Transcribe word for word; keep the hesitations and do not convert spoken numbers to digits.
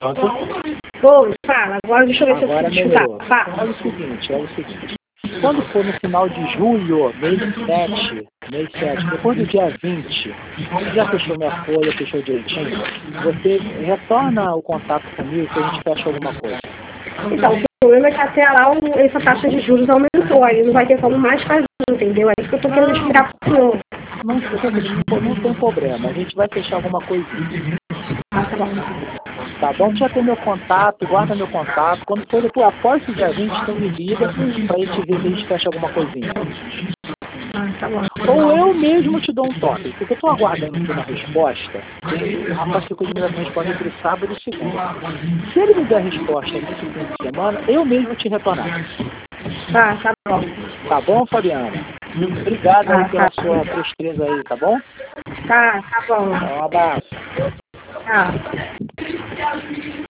Pronto? Oi, fala. Agora deixa eu ver Agora se eu escutar. melhorou. Fala. Olha o seguinte, olha o seguinte. Quando for no final de julho, mês sete, mês sete, depois do dia vinte, você já fechou minha folha, fechou direitinho, você retorna o contato comigo que a gente fecha alguma coisa. Então, o problema é que até lá o- essa taxa de juros aumentou, aí não vai ter como mais fazer, entendeu? É isso que eu tô querendo explicar pro senhor. Não, não, não tem problema, a gente vai fechar alguma coisinha. Ah, tá bom. Tá bom? Já tem meu contato, guarda meu contato. Quando for depois, após o dia vinte, você me liga pra gente ver se a gente fecha alguma coisinha. Ah, tá bom. Ou eu mesmo te dou um toque, porque eu tô aguardando aqui uma resposta. Tem, o rapaz ficou de me responder entre sábado e segunda. Se ele me der a resposta nesse fim de semana, eu mesmo te retornar. Ah, tá bom. Tá bom, Fabiana? Obrigado aí Ah, pela tá. sua presteza aí, tá bom? Tá, tá bom. Um abraço. Tchau.